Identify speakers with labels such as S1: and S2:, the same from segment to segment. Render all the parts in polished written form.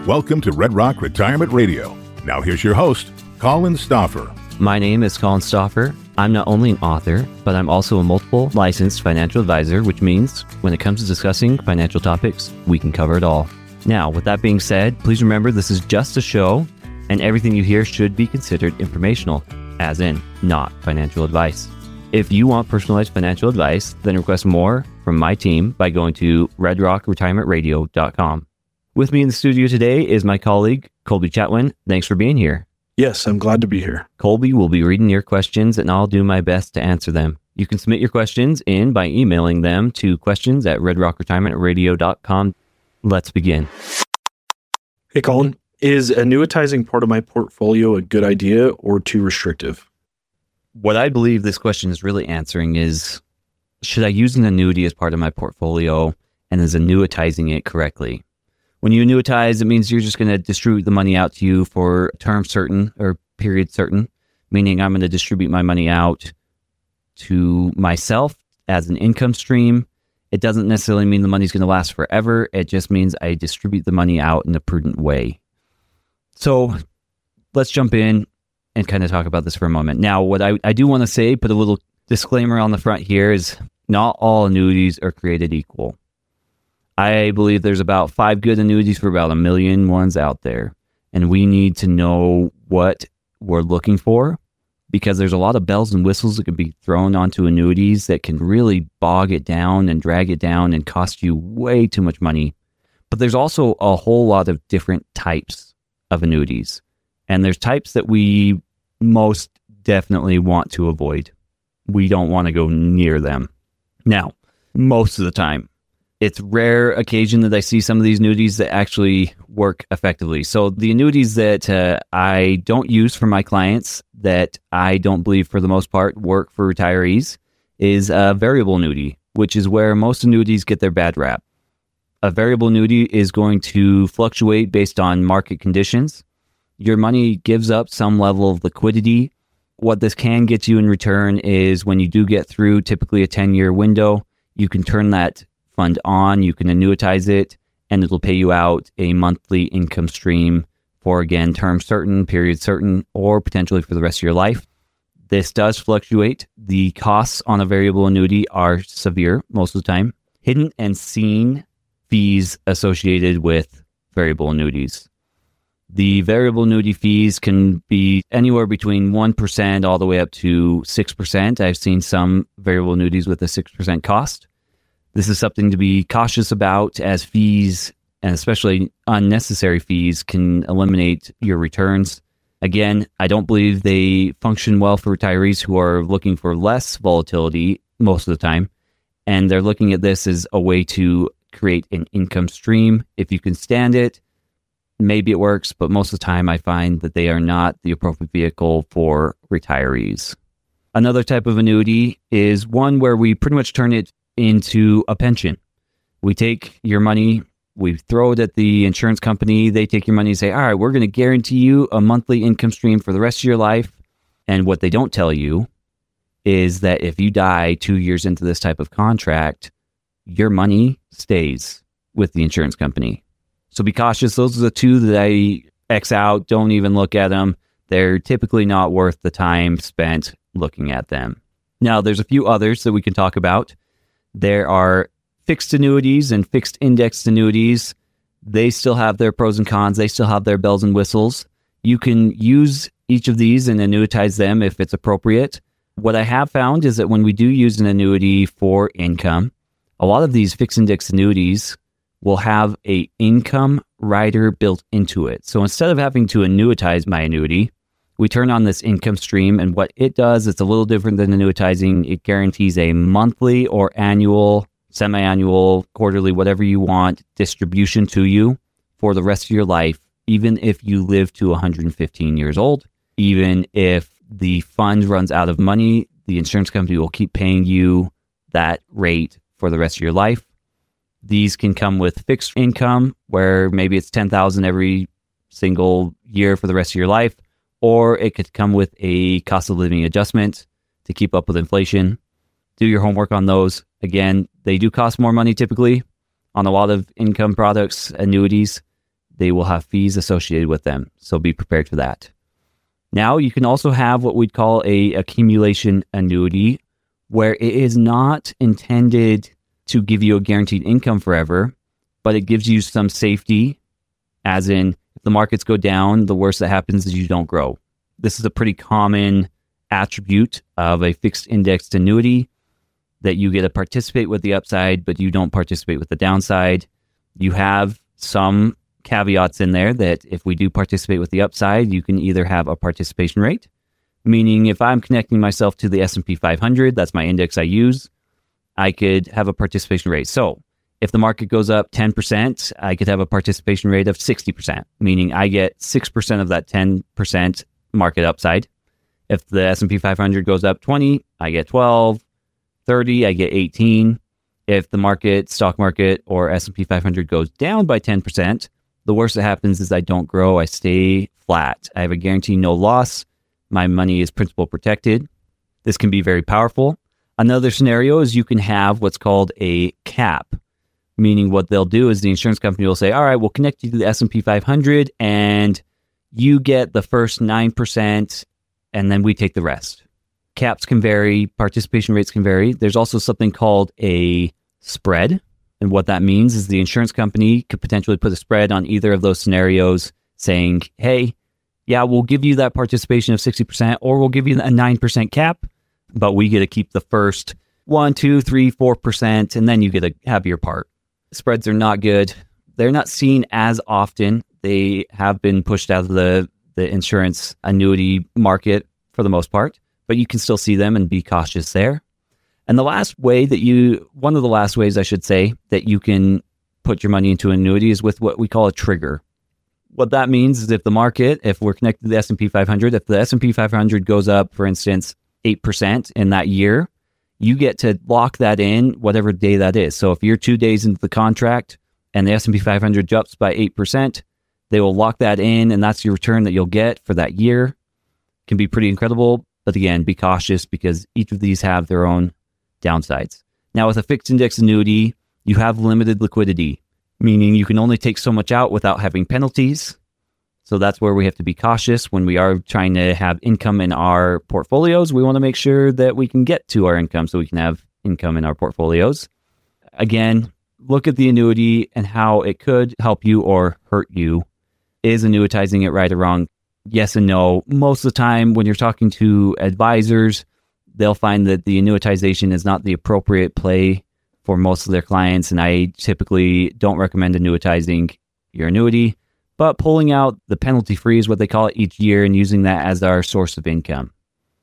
S1: Welcome to Red Rock Retirement Radio. Now here's your host, Colin Stauffer.
S2: My name is Colin Stauffer. I'm not only an author, but I'm also a multiple licensed financial advisor, which means when it comes to discussing financial topics, we can cover it all. Now, with that being said, please remember this is just a show, and everything you hear should be considered informational, as in not financial advice. If you want personalized financial advice, then request more from my team by going to redrockretirementradio.com. With me in the studio today is my colleague, Colby Chatwin. Thanks for being here.
S3: Yes, I'm glad to be here.
S2: Colby will be reading your questions, and I'll do my best to answer them. You can submit your questions in by emailing them to questions@redrockretirementradio.com. Let's begin.
S3: Hey, Colin. Is annuitizing part of my portfolio a good idea or too restrictive?
S2: What I believe this question is really answering is, should I use an annuity as part of my portfolio, and is annuitizing it correctly? When you annuitize, it means you're just going to distribute the money out to you for term certain or period certain, meaning I'm going to distribute my money out to myself as an income stream. It doesn't necessarily mean the money's going to last forever. It just means I distribute the money out in a prudent way. So let's jump in and kind of talk about this for a moment. Now, what I do want to say, put a little disclaimer on the front here, is not all annuities are created equal. I believe there's about 5 good annuities for about 1 million ones out there. And we need to know what we're looking for, because there's a lot of bells and whistles that can be thrown onto annuities that can really bog it down and drag it down and cost you way too much money. But there's also a whole lot of different types of annuities. And there's types that we most definitely want to avoid. We don't want to go near them. Now, most of the time, it's rare occasion that I see some of these annuities that actually work effectively. So the annuities that I don't use for my clients, that I don't believe for the most part work for retirees, is a variable annuity, which is where most annuities get their bad rap. A variable annuity is going to fluctuate based on market conditions. Your money gives up some level of liquidity. What this can get you in return is when you do get through typically a 10-year window, you can turn that fund on, you can annuitize it, and it'll pay you out a monthly income stream for, again, term certain, period certain, or potentially for the rest of your life. This does fluctuate. The costs on a variable annuity are severe most of the time. Hidden and seen fees associated with variable annuities. The variable annuity fees can be anywhere between 1% all the way up to 6%. I've seen some variable annuities with a 6% cost. This is something to be cautious about, as fees, and especially unnecessary fees, can eliminate your returns. Again, I don't believe they function well for retirees who are looking for less volatility most of the time. And they're looking at this as a way to create an income stream. If you can stand it, maybe it works, but most of the time I find that they are not the appropriate vehicle for retirees. Another type of annuity is one where we pretty much turn it into a pension. We take your money, we throw it at the insurance company, they take your money and say, all right, we're going to guarantee you a monthly income stream for the rest of your life. And what they don't tell you is that if you die 2 years into this type of contract, your money stays with the insurance company. So be cautious. Those are the two that I X out. Don't even look at them. They're typically not worth the time spent looking at them. Now, there's a few others that we can talk about. There are fixed annuities and fixed indexed annuities. They still have their pros and cons. They still have their bells and whistles. You can use each of these and annuitize them if it's appropriate. What I have found is that when we do use an annuity for income, a lot of these fixed index annuities will have a income rider built into it. So instead of having to annuitize my annuity, we turn on this income stream, and what it does, it's a little different than annuitizing. It guarantees a monthly or annual, semi-annual, quarterly, whatever you want, distribution to you for the rest of your life, even if you live to 115 years old. Even if the fund runs out of money, the insurance company will keep paying you that rate for the rest of your life. These can come with fixed income, where maybe it's $10,000 every single year for the rest of your life, or it could come with a cost of living adjustment to keep up with inflation. Do your homework on those. Again, they do cost more money typically on a lot of income products, annuities. they will have fees associated with them. So be prepared for that. Now, you can also have what we'd call a accumulation annuity, where it is not intended to give you a guaranteed income forever, but it gives you some safety, as in, if the markets go down, the worst that happens is you don't grow. This is a pretty common attribute of a fixed indexed annuity, that you get to participate with the upside, but you don't participate with the downside. You have some caveats in there that if we do participate with the upside, you can either have a participation rate, meaning if I'm connecting myself to the S&P 500, that's my index I use, I could have a participation rate. So if the market goes up 10%, I could have a participation rate of 60%, meaning I get 6% of that 10% market upside. If the S&P 500 goes up 20, I get 12, 30, I get 18. If the stock market or S&P 500 goes down by 10%, the worst that happens is I don't grow, I stay flat. I have a guarantee no loss. My money is principal protected. This can be very powerful. Another scenario is you can have what's called a cap, meaning what they'll do is the insurance company will say, all right, we'll connect you to the S&P 500 and you get the first 9% and then we take the rest. Caps can vary, participation rates can vary. There's also something called a spread. And what that means is the insurance company could potentially put a spread on either of those scenarios saying, hey, yeah, we'll give you that participation of 60%, or we'll give you a 9% cap, but we get to keep the first 1, 2, 3, 4%, and then you get to have your part. Spreads are not good. They're not seen as often. They have been pushed out of the insurance annuity market for the most part, but you can still see them and be cautious there. And one of the last ways I should say that you can put your money into an annuity is with what we call a trigger. What that means is if we're connected to the S&P 500, if the S&P 500 goes up, for instance, 8% in that year, you get to lock that in whatever day that is. So if you're 2 days into the contract and the S&P 500 jumps by 8%, they will lock that in, and that's your return that you'll get for that year. It can be pretty incredible, but again, be cautious because each of these have their own downsides. Now, with a fixed index annuity, you have limited liquidity, meaning you can only take so much out without having penalties. So that's where we have to be cautious when we are trying to have income in our portfolios. We want to make sure that we can get to our income so we can have income in our portfolios. Again, look at the annuity and how it could help you or hurt you. Is annuitizing it right or wrong? Yes and no. Most of the time when you're talking to advisors, they'll find that the annuitization is not the appropriate play for most of their clients, and I typically don't recommend annuitizing your annuity, but pulling out the penalty-free is what they call it each year and using that as our source of income.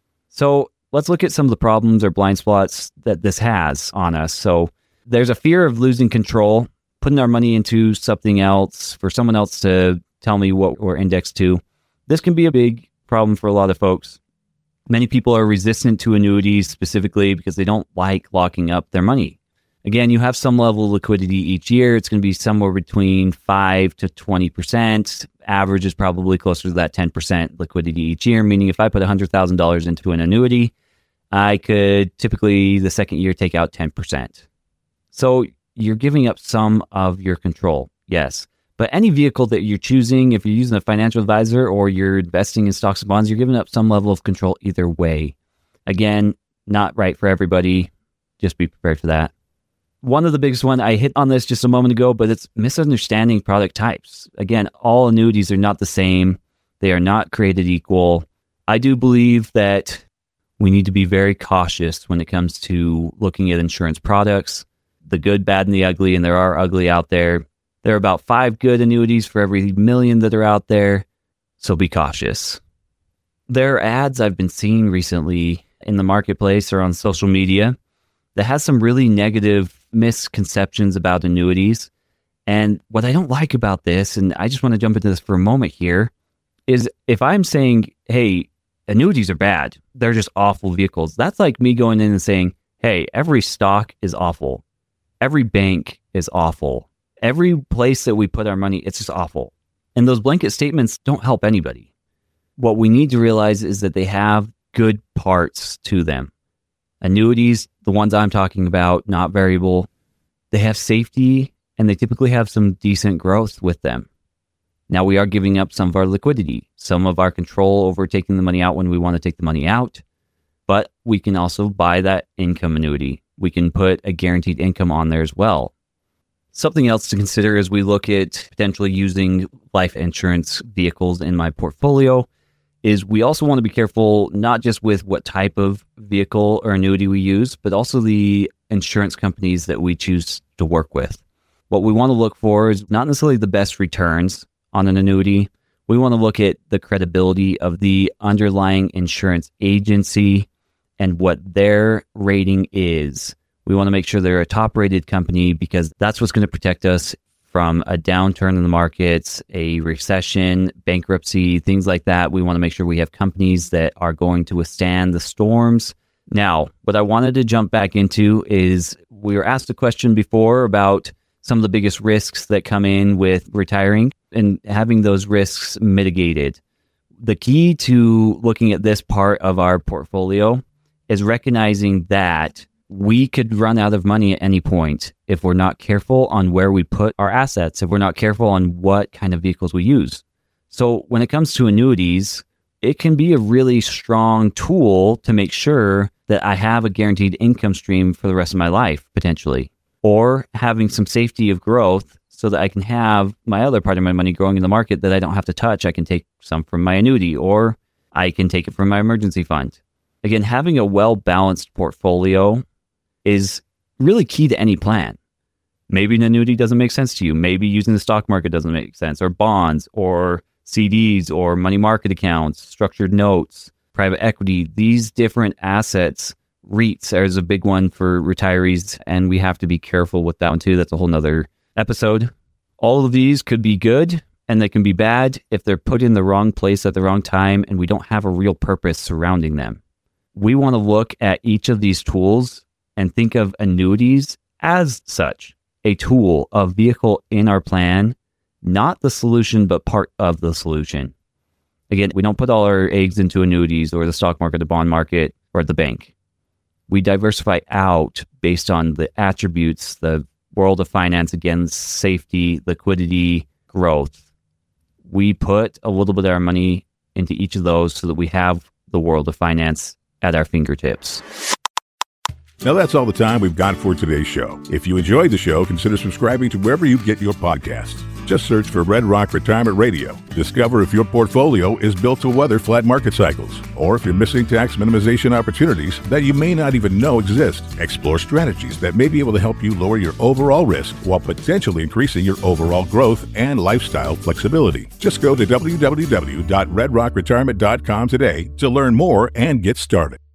S2: So let's look at some of the problems or blind spots that this has on us. So there's a fear of losing control, putting our money into something else for someone else to tell me what we're indexed to. This can be a big problem for a lot of folks. Many people are resistant to annuities specifically because they don't like locking up their money. Again, you have some level of liquidity each year. It's going to be somewhere between 5 to 20%. Average is probably closer to that 10% liquidity each year, meaning if I put $100,000 into an annuity, I could typically the second year take out 10%. So you're giving up some of your control, yes. But any vehicle that you're choosing, if you're using a financial advisor or you're investing in stocks and bonds, you're giving up some level of control either way. Again, not right for everybody. Just be prepared for that. One of the biggest one, I hit on this just a moment ago, but it's misunderstanding product types. Again, all annuities are not the same. They are not created equal. I do believe that we need to be very cautious when it comes to looking at insurance products, the good, bad, and the ugly, and there are ugly out there. There are about 5 good annuities for every million that are out there, so be cautious. There are ads I've been seeing recently in the marketplace or on social media that has some really negative misconceptions about annuities. And what I don't like about this, and I just want to jump into this for a moment here, is if I'm saying, hey, annuities are bad, they're just awful vehicles, that's like me going in and saying, hey, every stock is awful. Every bank is awful. Every place that we put our money, it's just awful. And those blanket statements don't help anybody. What we need to realize is that they have good parts to them. Annuities, the ones I'm talking about, not variable, they have safety and they typically have some decent growth with them. Now we are giving up some of our liquidity, some of our control over taking the money out when we want to take the money out, but we can also buy that income annuity. We can put a guaranteed income on there as well. Something else to consider as we look at potentially using life insurance vehicles in my portfolio is we also want to be careful not just with what type of vehicle or annuity we use, but also the insurance companies that we choose to work with. What we want to look for is not necessarily the best returns on an annuity. We want to look at the credibility of the underlying insurance agency and what their rating is. We want to make sure they're a top-rated company because that's what's going to protect us from a downturn in the markets, a recession, bankruptcy, things like that. We want to make sure we have companies that are going to withstand the storms. Now, what I wanted to jump back into is we were asked a question before about some of the biggest risks that come in with retiring and having those risks mitigated. The key to looking at this part of our portfolio is recognizing that we could run out of money at any point if we're not careful on where we put our assets, if we're not careful on what kind of vehicles we use. So when it comes to annuities, it can be a really strong tool to make sure that I have a guaranteed income stream for the rest of my life, potentially, or having some safety of growth so that I can have my other part of my money growing in the market that I don't have to touch. I can take some from my annuity, or I can take it from my emergency fund. Again, having a well-balanced portfolio is really key to any plan. Maybe an annuity doesn't make sense to you. Maybe using the stock market doesn't make sense, or bonds, or CDs, or money market accounts, structured notes, private equity. These different assets, REITs is a big one for retirees, and we have to be careful with that one too. That's a whole nother episode. All of these could be good and they can be bad if they're put in the wrong place at the wrong time and we don't have a real purpose surrounding them. We want to look at each of these tools and think of annuities as such, a tool, a vehicle in our plan, not the solution, but part of the solution. Again, we don't put all our eggs into annuities or the stock market, the bond market, or the bank. We diversify out based on the attributes, the world of finance, again, safety, liquidity, growth. We put a little bit of our money into each of those so that we have the world of finance at our fingertips.
S1: Now that's all the time we've got for today's show. If you enjoyed the show, consider subscribing to wherever you get your podcasts. Just search for Red Rock Retirement Radio. Discover if your portfolio is built to weather flat market cycles, or if you're missing tax minimization opportunities that you may not even know exist. Explore strategies that may be able to help you lower your overall risk while potentially increasing your overall growth and lifestyle flexibility. Just go to www.redrockretirement.com today to learn more and get started.